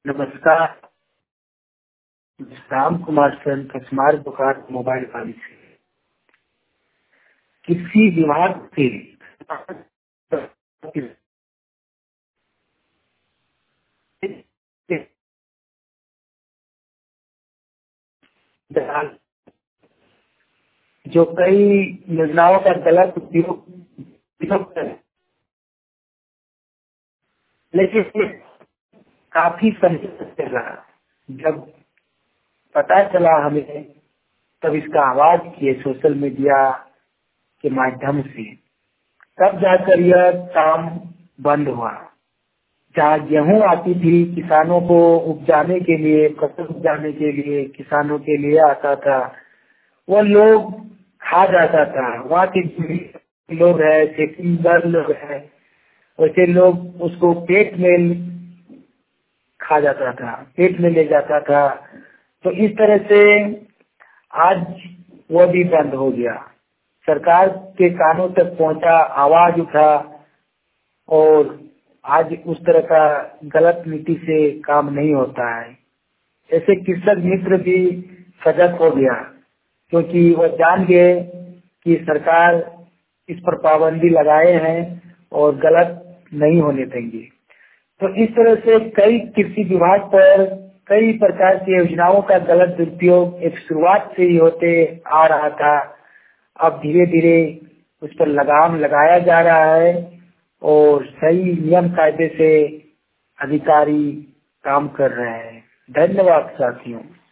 नमस्कार। राम कुमार सन कस्मार बुखार मोबाइल वाली से किसी विभाग से जो कई योजनाओं का गलत उपयोग कर, लेकिन काफी समय से रहा। जब पता चला हमें तब इसका आवाज किए सोशल मीडिया के माध्यम से, तब जाकर यह काम बंद हुआ। जहाँ गेहूं आती थी किसानों को उपजाने के लिए, फसल उपजाने के लिए किसानों के लिए आता था, वो लोग खा जाता था। वहाँ के लोग है, चेकिंगदार लोग है, वैसे लोग उसको पेट में खा जाता था, पेट में ले जाता था। तो इस तरह से आज वो भी बंद हो गया। सरकार के कानों तक पहुंचा, आवाज उठा और आज उस तरह का गलत नीति से काम नहीं होता है। ऐसे कृषक मित्र भी सजग हो गया, क्योंकि वो जान गए कि सरकार इस पर पाबंदी लगाए हैं और गलत नहीं होने देंगे। तो इस तरह से कई कृषि विभाग पर कई प्रकार की योजनाओं का गलत दुरुपयोग एक शुरुआत से ही होते आ रहा था। अब धीरे धीरे उस पर लगाम लगाया जा रहा है और सही नियम कायदे से अधिकारी काम कर रहे हैं। धन्यवाद साथियों।